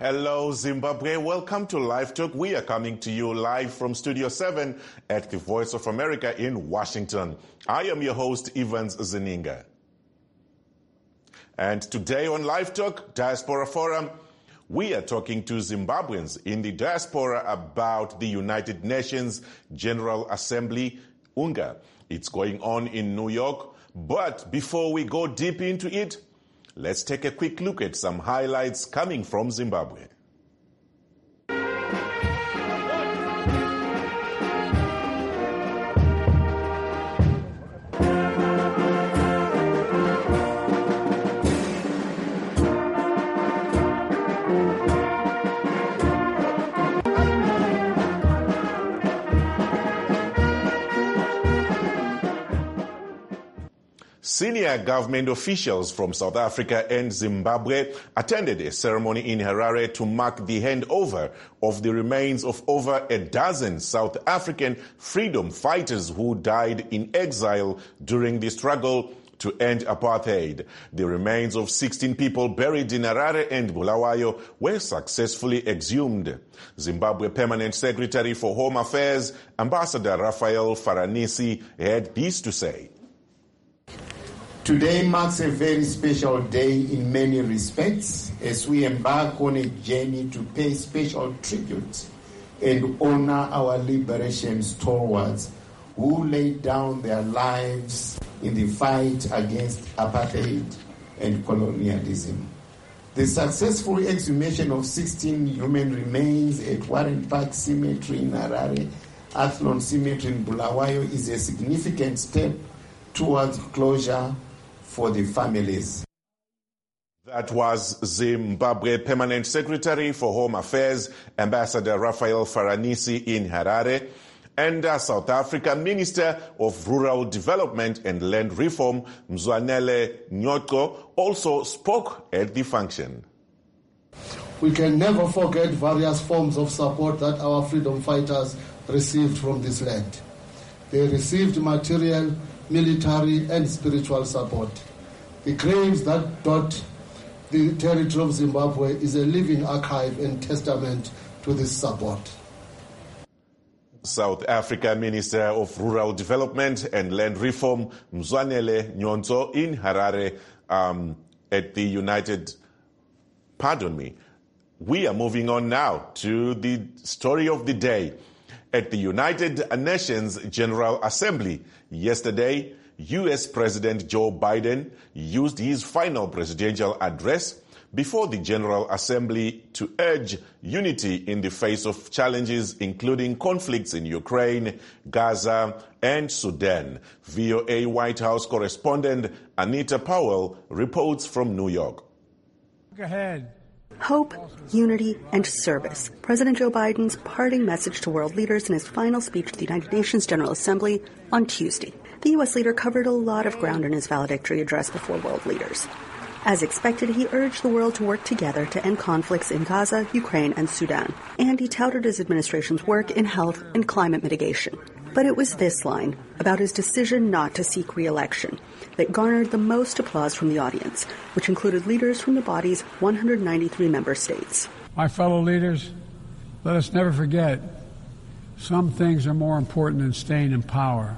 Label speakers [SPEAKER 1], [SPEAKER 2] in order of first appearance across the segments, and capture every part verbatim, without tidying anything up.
[SPEAKER 1] Hello, Zimbabwe. Welcome to Live Talk. We are coming to you live from Studio seven at the Voice of America in Washington. I am your host, Evans Zeninga. And today on Live Talk, Diaspora Forum, we are talking to Zimbabweans in the diaspora about the United Nations General Assembly, UNGA. It's going on in New York. But before we go deep into it, let's take a quick look at some highlights coming from Zimbabwe. Senior government officials from South Africa and Zimbabwe attended a ceremony in Harare to mark the handover of the remains of over a dozen South African freedom fighters who died in exile during the struggle to end apartheid. The remains of sixteen people buried in Harare and Bulawayo were successfully exhumed. Zimbabwe Permanent Secretary for Home Affairs, Ambassador Raphael Faranisi, had this to say.
[SPEAKER 2] Today marks a very special day in many respects as we embark on a journey to pay special tribute and honor our liberation stalwarts who laid down their lives in the fight against apartheid and colonialism. The successful exhumation of sixteen human remains at Warren Park Cemetery in Harare, Athlone Cemetery in Bulawayo is a significant step towards closure for the families.
[SPEAKER 1] That was Zimbabwe Permanent Secretary for Home Affairs, Ambassador Raphael Faranisi in Harare, and uh, South Africa Minister of Rural Development and Land Reform, Mzwanele Nyotko, also spoke at the function.
[SPEAKER 3] We can never forget various forms of support that our freedom fighters received from this land. They received material, military and spiritual support. The graves that dot the territory of Zimbabwe is a living archive and testament to this support.
[SPEAKER 1] South Africa Minister of Rural Development and Land Reform, Mzwanele Nyotko, in Harare um, at the United... Pardon me. We are moving on now to the story of the day. At the United Nations General Assembly yesterday, U S President Joe Biden used his final presidential address before the General Assembly to urge unity in the face of challenges including conflicts in Ukraine, Gaza, and Sudan. V O A White House correspondent Anita Powell reports from New York.
[SPEAKER 4] Go ahead.
[SPEAKER 5] Hope, unity, and service. President Joe Biden's parting message to world leaders in his final speech to the United Nations General Assembly on Tuesday. The U S leader covered a lot of ground in his valedictory address before world leaders. As expected, he urged the world to work together to end conflicts in Gaza, Ukraine, and Sudan. And he touted his administration's work in health and climate mitigation. But it was this line, about his decision not to seek re-election, that garnered the most applause from the audience, which included leaders from the body's one hundred ninety-three member states.
[SPEAKER 4] My fellow leaders, let us never forget, some things are more important than staying in power.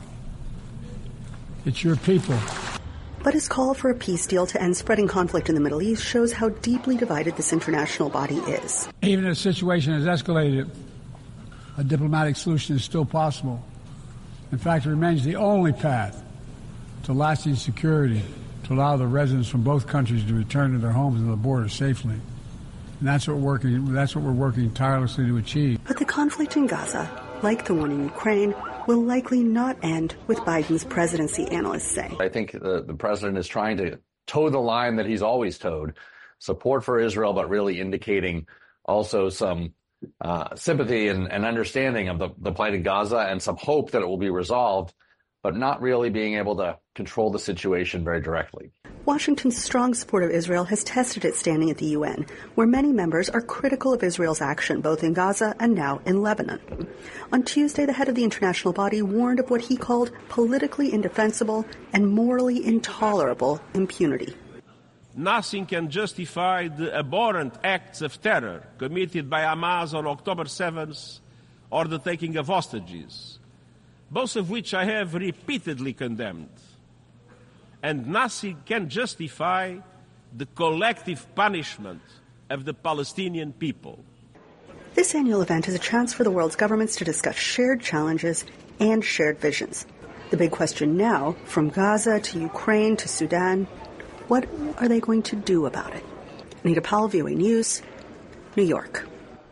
[SPEAKER 4] It's your people.
[SPEAKER 5] But his call for a peace deal to end spreading conflict in the Middle East shows how deeply divided this international body is.
[SPEAKER 4] Even if the situation has escalated, a diplomatic solution is still possible. In fact, it remains the only path to lasting security to allow the residents from both countries to return to their homes and the border safely. And that's what we're working, that's what we're working tirelessly to achieve.
[SPEAKER 5] But the conflict in Gaza, like the one in Ukraine, will likely not end with Biden's presidency, analysts say.
[SPEAKER 6] I think the, the president is trying to toe the line that he's always towed, support for Israel, but really indicating also some uh, sympathy and, and understanding of the, the plight in Gaza and some hope that it will be resolved, but not really being able to control the situation very directly.
[SPEAKER 5] Washington's strong support of Israel has tested its standing at the U N, where many members are critical of Israel's action both in Gaza and now in Lebanon. On Tuesday, the head of the international body warned of what he called politically indefensible and morally intolerable impunity.
[SPEAKER 7] nothing can justify the abhorrent acts of terror committed by Hamas on October seventh or the taking of hostages, both of which I have repeatedly condemned. And nothing can justify the collective punishment of the Palestinian people.
[SPEAKER 5] This annual event is a chance for the world's governments to discuss shared challenges and shared visions. The big question now, from Gaza to Ukraine to Sudan, what are they going to do about it? Anita Powell, V O A News, New York.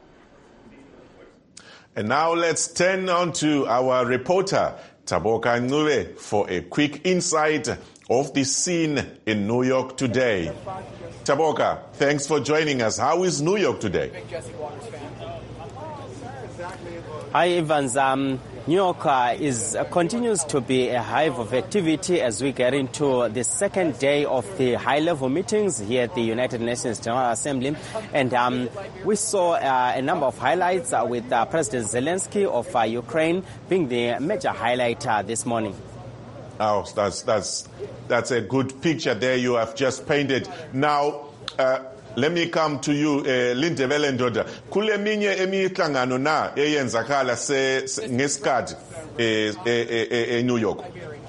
[SPEAKER 1] And now let's turn on to our reporter, Taboka Ncube, for a quick insight of the scene in New York today. Taboka, thanks for joining us. How is New York today?
[SPEAKER 8] Hi, Evans. Um, New York uh, is uh, continues to be a hive of activity as we get into the second day of the high-level meetings here at the United Nations General Assembly. And um, we saw uh, a number of highlights uh, with uh, President Zelensky of uh, Ukraine being the major highlight uh, this morning.
[SPEAKER 1] Oh, that's, that's, that's a good picture there you have just painted. Now, uh, let me come to you, uh, Lindebele Ndoda. Kule minye emihlangano na eyenzakala se ngesikhathi e New York.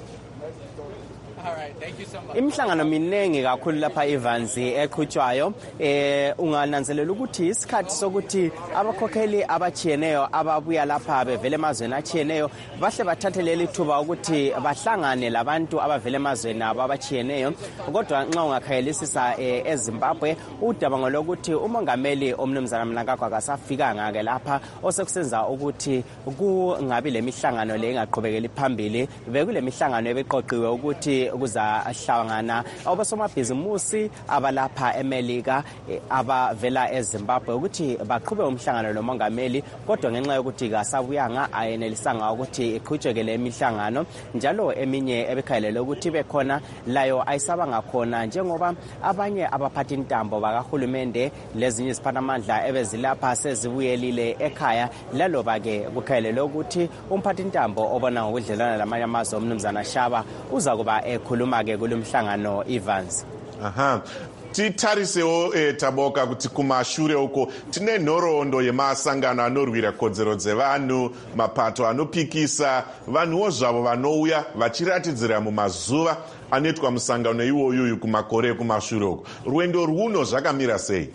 [SPEAKER 8] Imihlangano minengi kakhulu lapha Evans eqhutshwayo eh ungananzelela ukuthi isikhathi sokuthi abakhokheli abachiyeneyo ababuya lapha bevele emazweni achiyeneyo bahle bathathelele ithuba ukuthi bahlangane labantu abavele emazweni abo abachiyeneyo kodwa nxa ungakhayelisisa eZimbabwe udaba ngolokuthi umongameli omnumzana Mnangagwa akasafikanga ke lapha osekusenza ukuthi kungabi lemihlangano le ingaqhubekeli phambili bekule mihlangano ebeqoqiwe ukuthi kuzahlangana abasomabhizimusi abalapha eMelika abavela eZimbabwe ukuthi baqhube umhlangano lomongameli kodwa ngenxa yokuthi kasabuyanga ayenelisanga ukuthi iqhutshekele emihlangano njalo eminye ebekhayelele ukuthi bekhona layo ayisaba ngakhona njengoba abanye abaphathi intambo bakahulumende lezinye iziphathamandla ebezilapha sezibuyelile ekhaya laloba ke kukhayelele ukuthi umphathi intambo obona ngokudlelana lamanye amazwe omnumzana Shaba uza kuba ekhuluma ke kulomhlangano Evans.
[SPEAKER 1] Aha. Titarisewo eh, Taboka kuti kumashure uko tine nhoroondo yemasangano anorwira kodzero dzevanhu mapato anopikisa vanhuwo zvavo vanouya vachiratidzira mumazuva anoitwa musangano iwoyuyu kumakore ekumashure uko rwendo rwuno zvakamira sei?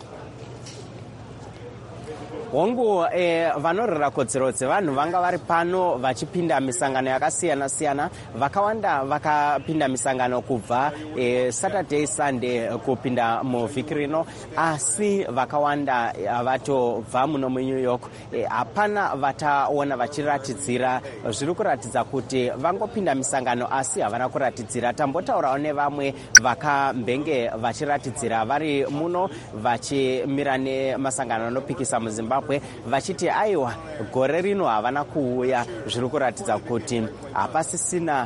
[SPEAKER 8] Hongu eh, vanorira kodzero dzevanhu vanga vari pano vachipinda misangano yakasiyana siyana vakawanda vakapinda misangano kubva eh, Saturday Sunday kupinda muvhiki rino asi vakawanda vatobva muno muNew York hapana eh, vataona vachiratidzira zviri kuratidza kuti vangopinda misangano asi havana kuratidzira. Tambotaurawo nevamwe vakambenge vachiratidzira vari muno vachimira nemasangano anopikisa muZimbabwe vachiti aiwa gore rino havana kuuya zviri kuratidza kuti hapasisina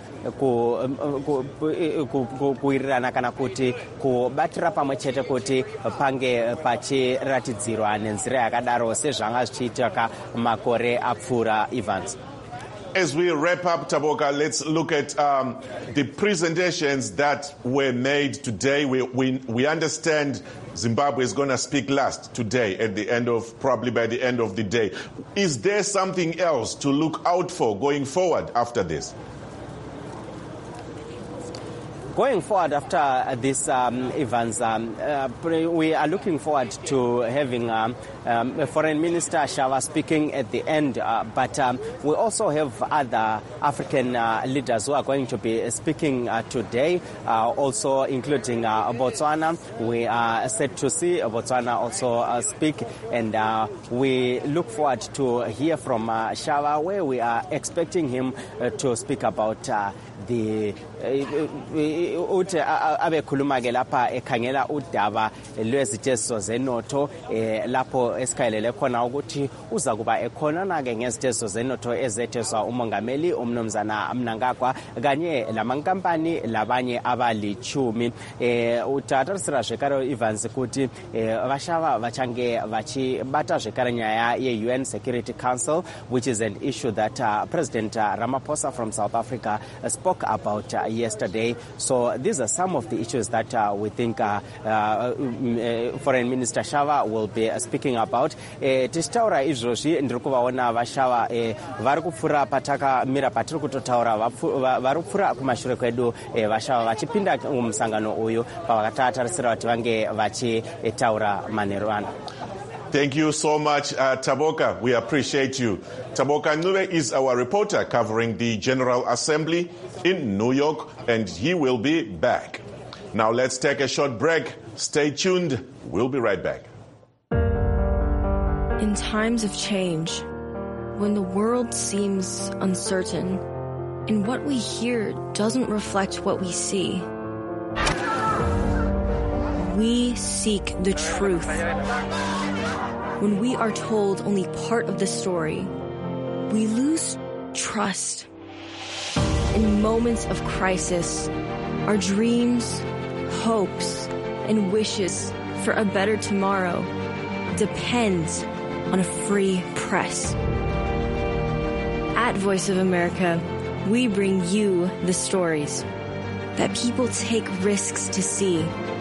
[SPEAKER 8] kuwirirana kana kuti kubatira pamwe chete kuti pange pachiratidzirwa nenzira yakadaro sezvanga zvichiitika makore apfuura Evans.
[SPEAKER 1] As we wrap up, Taboka, let's look at um, the presentations that were made today. We, we, we understand Zimbabwe is going to speak last today at the end of, probably by the end of the day. Is there something else to look out for going forward after this?
[SPEAKER 8] Going forward after this um, Evans, um, uh, we are looking forward to having um, um, Foreign Minister Shaba speaking at the end, uh, but um, we also have other African uh, leaders who are going to be speaking uh, today, uh, also including uh, Botswana. We are set to see Botswana also uh, speak, and uh, we look forward to hear from uh, Shaba, where we are expecting him uh, to speak about uh, the uthi abekhuluma ke lapha ekhangela udaba lwezitezo zenotho lapho esikhayelele khona ukuthi uza kuba ekhonana ke ngezitezo zenotho ezetheswa umongameli umnomzana Mnangagwa kanye lamankampani labanye abalichumi utata sirashekaro Evans kuti vashava vachange vachibata zvekare nyaya ye-U N Security Council, which is an issue that uh, President uh, Ramaphosa from South Africa uh, spoke about uh, yesterday. So these are some of the issues that uh, we think uh, uh, Foreign Minister Shava will be uh, speaking about. Tichitaura izvozvi ndiri kuvaona vaShava vari kupfuura patakamira patiri kutotaura vari kupfuura kumashure kwedu vaShava vachipinda mumusangano uyu pavakatarisira kuti vange vachitaura manheru ano.
[SPEAKER 1] Thank you so much, uh, Taboka. We appreciate you. Taboka Ncube is our reporter covering the General Assembly in New York, and he will be back. Now let's take a short break. Stay tuned. We'll be right back.
[SPEAKER 9] In times of change, when the world seems uncertain and what we hear doesn't reflect what we see, we seek the truth. When we are told only part of the story, we lose trust. In moments of crisis, our dreams, hopes, and wishes for a better tomorrow depends on a free press. At Voice of America, we bring you the stories that people take risks to see.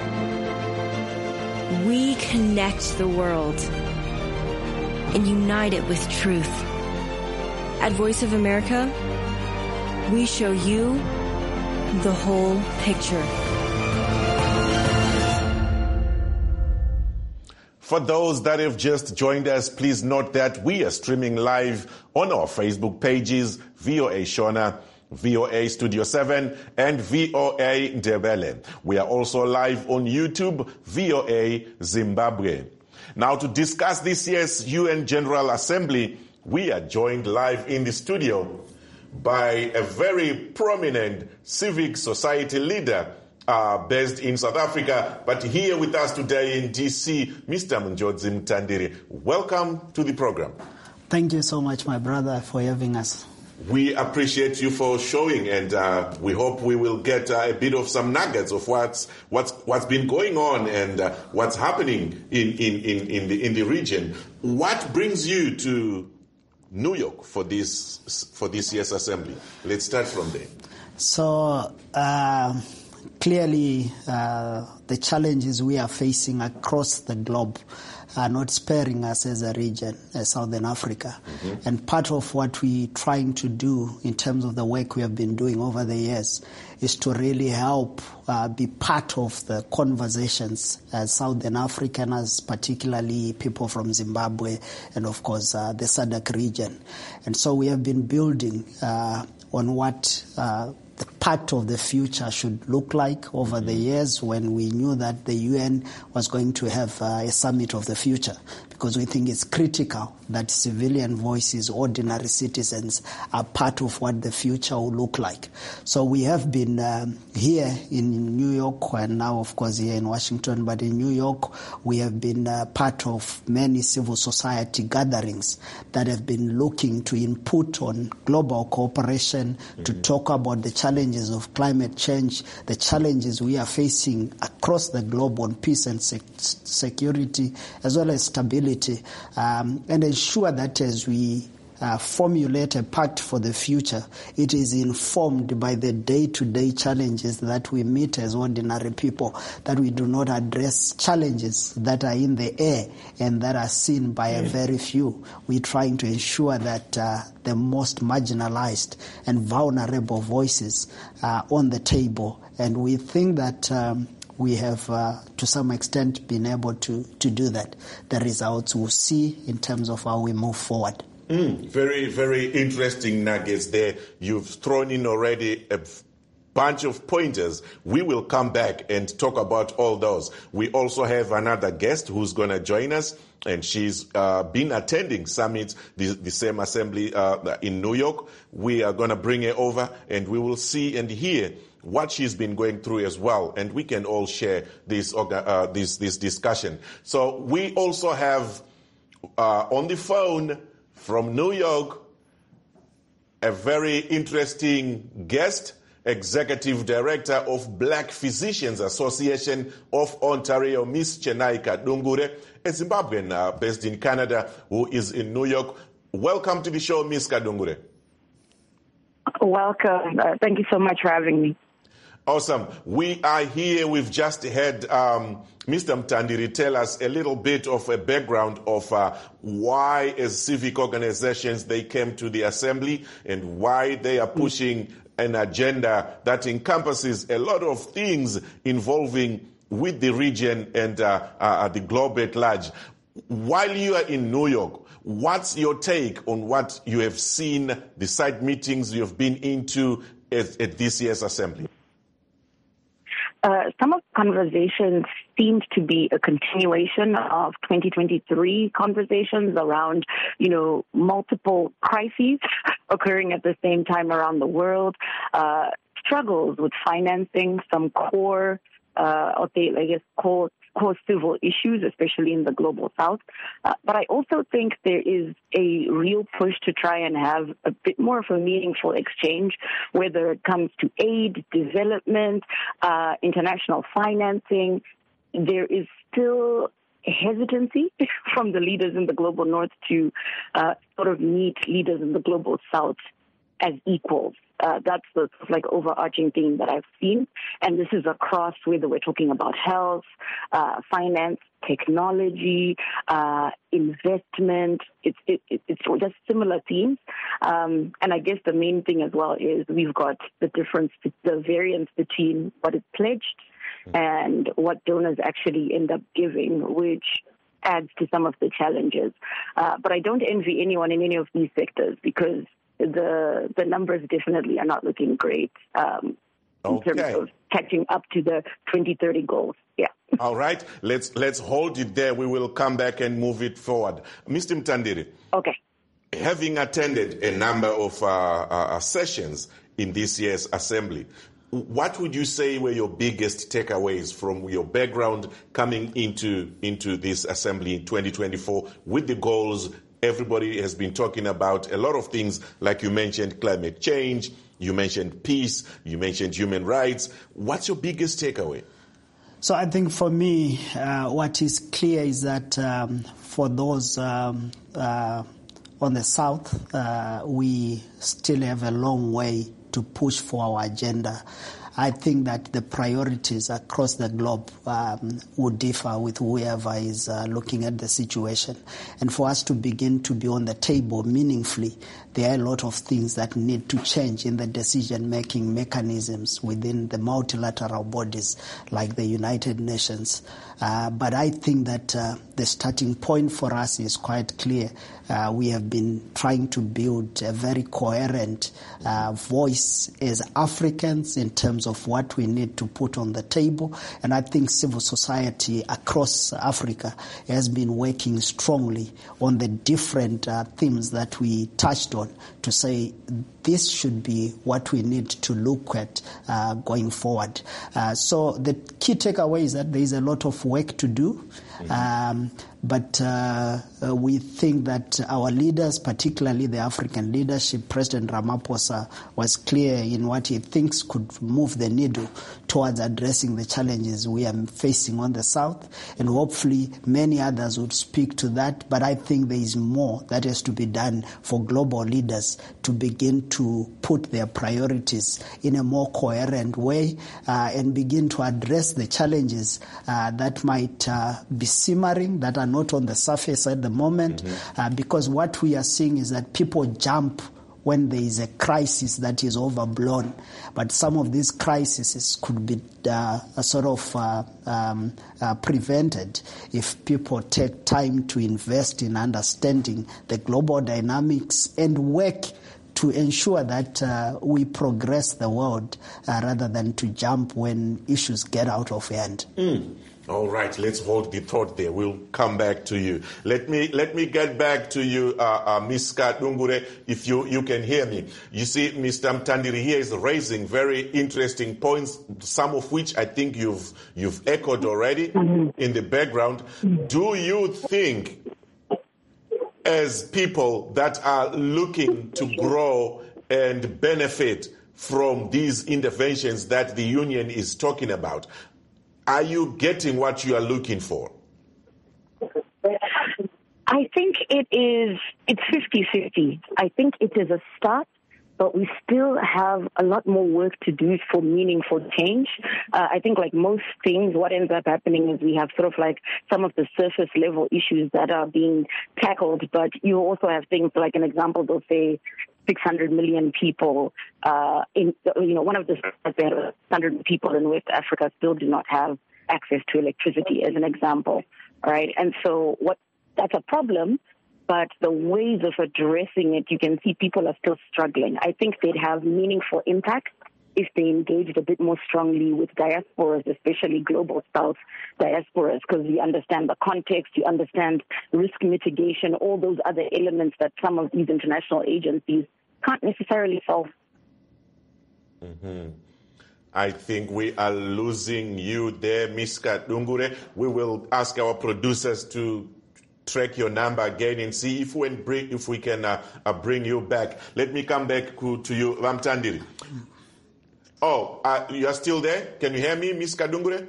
[SPEAKER 9] We connect the world and unite it with truth. At Voice of America, we show you the whole picture.
[SPEAKER 1] For those that have just joined us, please note that we are streaming live on our Facebook pages, V O A Shona, V O A Studio seven, and V O A Ndebele. We are also live on YouTube, V O A Zimbabwe. Now, to discuss this year's U N General Assembly, we are joined live in the studio by a very prominent civic society leader uh, based in South Africa, but here with us today in D C, Mister Mjodzi Mtandiri. Welcome to the program.
[SPEAKER 10] Thank you so much, my brother, for having us.
[SPEAKER 1] We appreciate you for showing, and uh, we hope we will get uh, a bit of some nuggets of what's what's what's been going on and uh, what's happening in, in, in, in the in the region. What brings you to New York for this for this year's assembly? Let's start from there.
[SPEAKER 10] So uh, clearly, uh, the challenges we are facing across the globe are not sparing us as a region, as Southern Africa. Mm-hmm. And part of what we're trying to do in terms of the work we have been doing over the years is to really help uh, be part of the conversations as Southern Africans, particularly people from Zimbabwe and, of course, uh, the S A D C region. And so we have been building uh, on what uh, the part of the future should look like over mm-hmm. the years when we knew that the U N was going to have uh, a summit of the future, because we think it's critical that civilian voices, ordinary citizens, are part of what the future will look like. So we have been um, here in New York, and now, of course, here in Washington, but in New York, we have been uh, part of many civil society gatherings that have been looking to input on global cooperation, mm-hmm. to talk about the challenges of climate change, the challenges we are facing across the globe on peace and sec- security, as well as stability, um, and ensure that as we uh, formulate a pact for the future, it is informed by the day-to-day challenges that we meet as ordinary people, that we do not address challenges that are in the air and that are seen by a very few. We're trying to ensure that uh, the most marginalized and vulnerable voices are on the table, and we think that um, we have, uh, to some extent, been able to, to do that. The results we'll see in terms of how we move forward.
[SPEAKER 1] Mm, very, very interesting nuggets there. You've thrown in already a bunch of pointers. We will come back and talk about all those. We also have another guest who's going to join us, and she's uh, been attending summits, the, the same assembly uh, in New York. We are going to bring her over, and we will see and hear what she's been going through as well, and we can all share this uh, this this discussion. So we also have uh, on the phone from New York a very interesting guest, Executive Director of Black Physicians Association of Ontario, Miss Chenai Kadungure, a Zimbabwean uh, based in Canada who is in New York. Welcome to the show, Miss Kadungure.
[SPEAKER 11] Welcome. Uh, thank you so much for having me.
[SPEAKER 1] Awesome. We are here. We've just had um, Mister Mtandiri tell us a little bit of a background of uh, why, as civic organizations, they came to the assembly and why they are pushing an agenda that encompasses a lot of things involving with the region and uh, uh, the globe at large. While you are in New York, what's your take on what you have seen, the side meetings you have been into at, at this year's assembly?
[SPEAKER 11] Uh, some of the conversations seemed to be a continuation of twenty twenty-three conversations around, you know, multiple crises occurring at the same time around the world, uh, struggles with financing, some core, uh, or they, I guess, core core civil issues, especially in the global south. Uh, but I also think there is a real push to try and have a bit more of a meaningful exchange, whether it comes to aid, development, uh, international financing. There is still hesitancy from the leaders in the global north to uh, sort of meet leaders in the global south as equals. Uh, that's the sort of like overarching theme that I've seen. And this is across whether we're talking about health, uh, finance, technology, uh, investment. It's, it, it's just similar themes. Um, and I guess the main thing as well is we've got the difference, the variance between what is pledged and what donors actually end up giving, which adds to some of the challenges. Uh, but I don't envy anyone in any of these sectors because the the numbers definitely are not looking great um, in
[SPEAKER 1] okay.
[SPEAKER 11] terms of catching up to the twenty thirty goals. Yeah.
[SPEAKER 1] All right. Let's let's hold it there. We will come back and move it forward. Mister Mtandiri.
[SPEAKER 11] Okay.
[SPEAKER 1] Having attended a number of uh, uh, sessions in this year's assembly, what would you say were your biggest takeaways from your background coming into into this assembly in twenty twenty-four with the goals? Everybody has been talking about a lot of things, like you mentioned climate change, you mentioned peace, you mentioned human rights. What's your biggest takeaway?
[SPEAKER 10] So I think for me, uh, what is clear is that um, for those um, uh, on the South, uh, we still have a long way to push for our agenda. I think that the priorities across the globe um, would differ with whoever is uh, looking at the situation. And for us to begin to be on the table meaningfully, there are a lot of things that need to change in the decision-making mechanisms within the multilateral bodies like the United Nations. Uh, but I think that uh, the starting point for us is quite clear. Uh, we have been trying to build a very coherent uh, voice as Africans in terms of what we need to put on the table. And I think civil society across Africa has been working strongly on the different uh, themes that we touched on to say this should be what we need to look at uh, going forward. Uh, so the key takeaway is that there is a lot of work to do. Um, but uh, uh, we think that our leaders, particularly the African leadership, President Ramaphosa was clear in what he thinks could move the needle towards addressing the challenges we are facing on the South. And hopefully many others would speak to that. But I think there is more that has to be done for global leaders to begin to put their priorities in a more coherent way uh, and begin to address the challenges uh, that might uh, be simmering, that are not on the surface at the moment, mm-hmm. uh, because what we are seeing is that people jump when there is a crisis that is overblown. But some of these crises could be uh, sort of uh, um, uh, prevented if people take time to invest in understanding the global dynamics and work to ensure that uh, we progress the world uh, rather than to jump when issues get out of hand.
[SPEAKER 1] Mm. All right, let's hold the thought there. We'll come back to you. Let me let me get back to you, uh, uh, Miz Kadungure, if you, you can hear me. You see, Mister Mtandiri here is raising very interesting points, some of which I think you've you've echoed already mm-hmm. in the background. Do you think, as people that are looking to grow and benefit from these interventions that the union is talking about, are you getting what you are looking for?
[SPEAKER 11] I think it is, it's fifty-fifty. I think it is a start, but we still have a lot more work to do for meaningful change. Uh, I think like most things, what ends up happening is we have sort of like some of the surface level issues that are being tackled, but you also have things like an example, they'll say six hundred million people uh, in, you know, one of the six hundred people in West Africa still do not have access to electricity, as an example, right? And so what that's a problem, but the ways of addressing it, you can see people are still struggling. I think they'd have meaningful impact if they engaged a bit more strongly with diasporas, especially global South diasporas, because you understand the context, you understand risk mitigation, all those other elements that some of these international agencies can't necessarily solve.
[SPEAKER 1] Mm-hmm. I think we are losing you there, Miz Kadungure. We will ask our producers to track your number again and see if we, bring, if we can uh, uh, bring you back. Let me come back to you, Vamtandiri. Oh, uh, you are still there? Can you hear me, Miz Kadungure?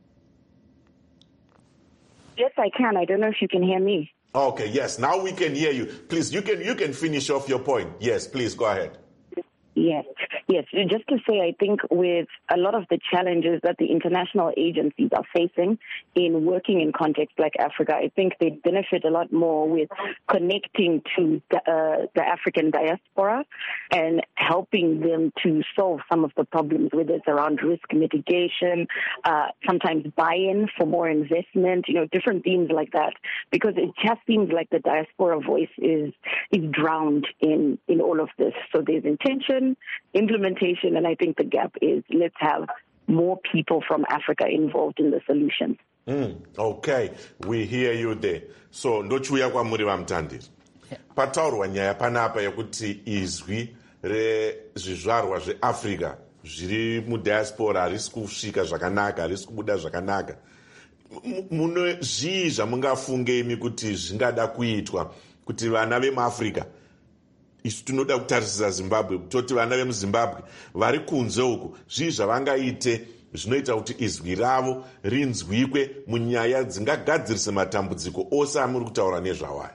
[SPEAKER 11] Yes, I can. I don't know if you can hear me.
[SPEAKER 1] Okay, yes. Now we can hear you. Please, you can you can finish off your point. Yes, please, go ahead.
[SPEAKER 11] Yes, yes. Just to say, I think with a lot of the challenges that the international agencies are facing in working in contexts like Africa, I think they benefit a lot more with connecting to the, uh, the African diaspora and helping them to solve some of the problems, whether it's around risk mitigation, uh, sometimes buy-in for more investment, you know, different themes like that, because it just seems like the diaspora voice is is drowned in, in all of this. So there's intention, implementation, and I think the gap is let's have more people from Africa involved in the solution.
[SPEAKER 1] Mm, okay, we hear you there. So ndochuya kwa muri Vamtandiri. Pataurwa nyaya panapa yekuti izwi rezvizvarwa zveAfrica zviri mudiaspora harisi kusvika zvakanaka, harisi kubuda zvakanaka. Mune zvii zvamungafunge imi kuti zvingada kuitwa kuti vana vemuAfrica, isu tinoda kutarisisa Zimbabwe, toti vana vemuZimbabwe vari kunze uku, zvii zvavangaite zvinoita kuti izwi ravo rinzwikwe munyaya dzingagadzirise matambudziko ose amuri kutaura nezvawaya?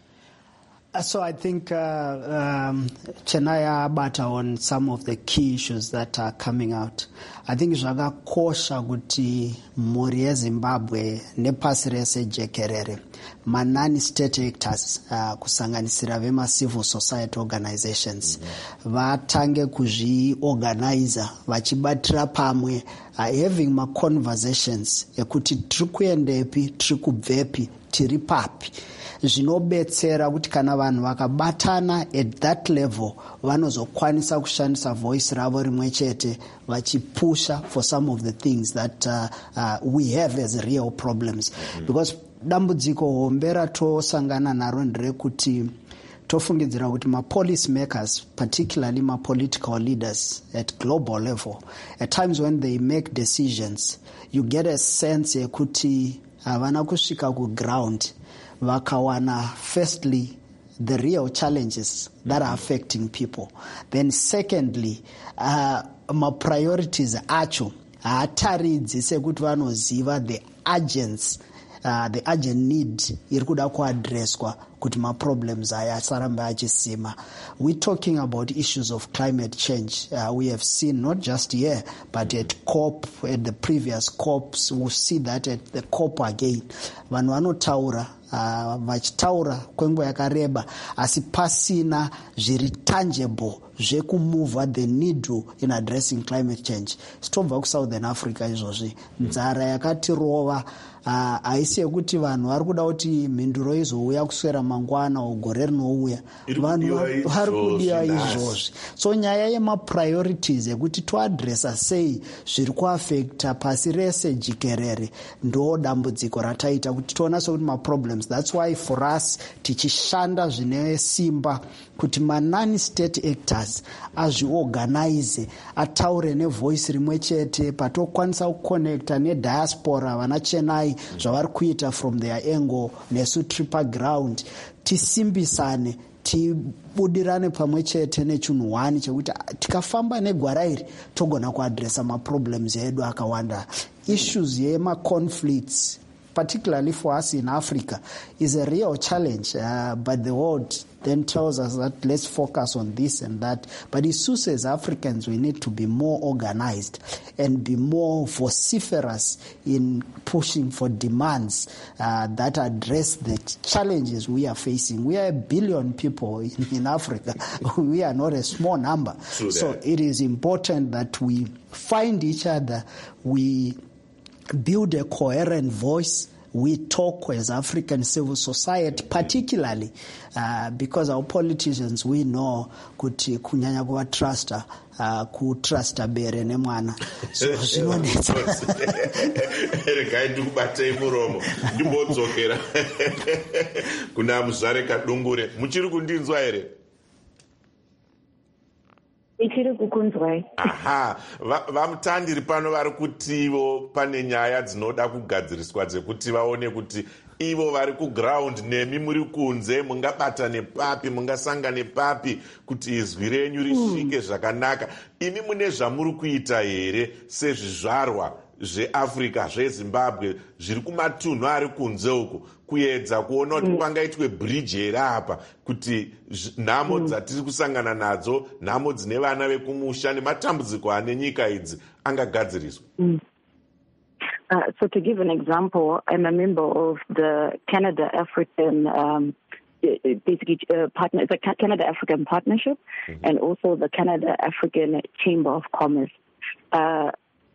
[SPEAKER 10] So I think uh, um, Chenaya bata on some of the key issues that are coming out. I think zvakakosha kuti mhuri yeZimbabwe nepasi rese jekerere manani state actors uh, kusanganisira vema civil society organizations vatange kuzviorganiza vachibatira pamwe uh, having ma conversations ekuti tiri kuendepi, tiri kubvepi, tiri papi, zvinobetsera kuti kana vanhu vakabatana at that level vanozokwanisa kushandisa voice ravo rimwe chete vachipusha for some of the things that uh, uh, we have as real problems. Mm-hmm. Because dambudziko hombe ratosangana naro nderekuti tofungidzira kuti ma-policy makers, particularly ma-political leaders at global level, at times when they make decisions, you get a sense yekuti havana kusvika kuground vakawana firstly the real challenges that are affecting people. Then secondly, uh, my priorities acho haataridzi sekuti vanoziva the urgence uh, the urgent need iri kuda kuadresswa kuti ma problems aya asarambe achisima. We're talking about issues of climate change. Uh, we have seen not just here, but at COP, at the previous COPs, we'll see that at the COP again. Vanhu vanotaura Uh, vachitaura kwenguva yakareba asi pasina zviri tangible zvekumova the needle in addressing climate change. Sitobva kuSouthern Africa izvozvi nzara yakatirova haisi uh, yekuti vanhu vari kuda kuti mhinduro izouya kuswera mangwana ugore rinouya, vanhu vari kudiwa izvozvi. So nyaya yemapriorities ekuti toadressa sei zviri kuafekta pasi rese jikerere ndo dambudziko rataita kuti toona sekuti maproblems. That's why for us tichishanda zvine simba kuti manani state actors azviorganize, ataure nevoice rimwe chete, patokwanisa kuconnecta nediaspora vana Chenai zvavari kuita from their angle, nesu tripa ground, tisimbisane, tibudirane pamwe chete nechunhuhwani chekuti tikafamba negwara iri togona kuadressa maproblems edu akawanda. Issues yema conflicts particularly for us in Africa, is a real challenge. Uh, but the world then tells us that let's focus on this and that. But it suits as Africans, we need to be more organized and be more vociferous in pushing for demands uh, that address the challenges we are facing. We are a billion people in, in Africa. We are not a small number. So it is important that we find each other, we build a coherent voice, we talk as African civil society, particularly uh, because our politicians, we know kuti kunyanya kuwa truster, uh, ku truster bere ne mwana. So zvinonetsa.
[SPEAKER 1] Regai ndikubatei muromo. Ndimbodzokera. Kuna muzvare kadungure. Muchiri kundinzwa here?
[SPEAKER 11] Ichiri kukunzwai.
[SPEAKER 1] Aha, vamutandiri pano vari kutivo pane nyaya dzinoda kugadziriswa dzekuti vaone kuti ivo vari kuground nemi muri kunze mungabata nepapi mungasanga nepapi kuti izwi renyu risvike zvakanaka. Imi mune zvamuri kuita here sezvizvarwa zveAfrica zveZimbabwe zviri kumatunhu ari kunze uku kuedza kuona kuti pangaitwe bridge here apa kuti nhamo dzatiri kusangana nadzo, nhamo dzine vana vekumusha nematambudziko ane nyika idzi angagadziriswa?
[SPEAKER 11] Mm. Uh, so to give an example, I'm a member of the Canada African um, basically uh, partner, it's a Canada African partnership, mm-hmm. and also the Canada African Chamber of Commerce. Uh,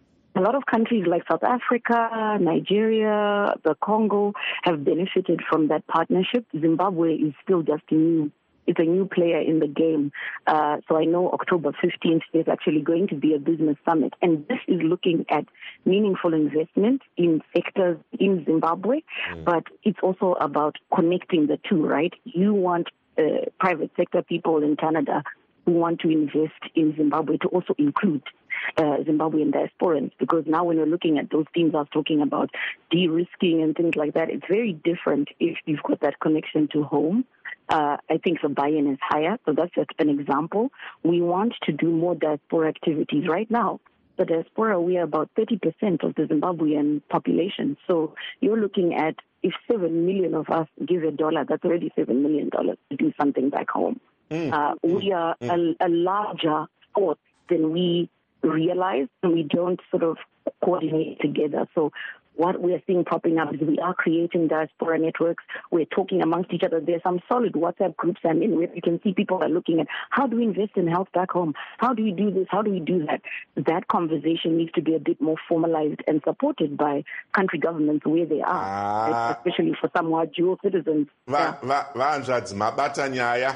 [SPEAKER 11] A lot of countries like South Africa, Nigeria, the Congo have benefited from that partnership. Zimbabwe is still just new. It's a new player in the game. Uh, so I know October fifteenth there's actually going to be a business summit. And this is looking at meaningful investment in sectors in Zimbabwe. Mm. But it's also about connecting the two, right? You want uh, private sector people in Canada who want to invest in Zimbabwe to also include Uh, Zimbabwean diasporans, because now when we're looking at those themes I was talking about, de-risking and things like that, it's very different if you've got that connection to home. Uh, I think the buy-in is higher, so that's just an example. We want to do more diaspora activities right now. The diaspora, we are about thirty percent of the Zimbabwean population. So you're looking at if seven million of us give a dollar, that's already seven million dollars to do something back home. Mm. Uh, we are mm. a, a larger force than we realize, and we don't sort of coordinate together. So what we're seeing popping up is we are creating diaspora networks. We're talking amongst each other. There's some solid WhatsApp groups I'm in where you can see people are looking at how do we invest in health back home? How do we do this? How do we do that? That conversation needs to be a bit more formalized and supported by country governments where they are, ah. right? Especially for some who are dual citizens.
[SPEAKER 1] Vanzvadzi mabata nyaya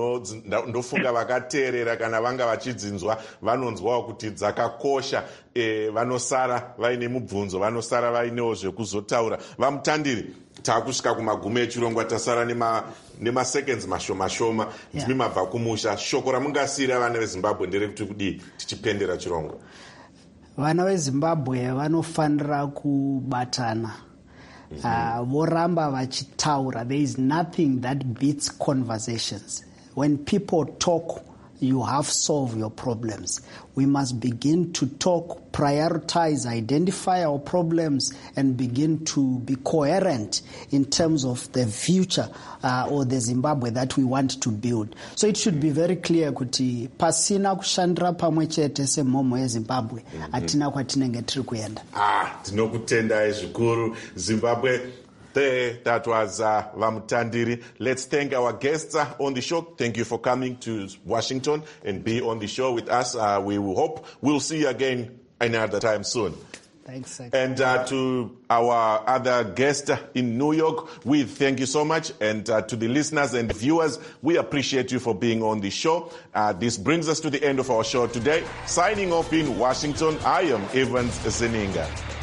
[SPEAKER 1] ndofunga vakateerera kana vanga vachidzinzwa vanonzwawo kuti dzakakosha, vanosara vaine mubvunzo, vanosara vainewo zvekuzotaura. Vamutandiri, takusvika kumagumo echirongwa, tasara nemaseconds mashoma shoma, ndimi mabva kumusha. Shoko ramungasiyira vana veZimbabwe nderekuti kudii tichipendera chirongwa?
[SPEAKER 10] Vana veZimbabwe vanofanira kubatana. Uh, voramba vachitaura. There is nothing that beats conversations. When people talk, you have solved your problems. We must begin to talk, prioritize, identify our problems, and begin to be coherent in terms of the future uh, or the Zimbabwe that we want to build. So it should be very clear kuti pasina kushandira pamwe chete semhomo yeZimbabwe atina kwatinenge tiri kuenda.
[SPEAKER 1] Ah, tinokutendai zvikuru. Zimbabwe. There, that was uh, Vamutandiri. Let's thank our guests uh, on the show. Thank you for coming to Washington and be on the show with us. Uh, we will hope we'll see you again another time soon.
[SPEAKER 10] Thanks. thanks.
[SPEAKER 1] And uh, to our other guest in New York, we thank you so much. And uh, to the listeners and viewers, we appreciate you for being on the show. Uh, this brings us to the end of our show today. Signing off in Washington, I am Evans Zeninga.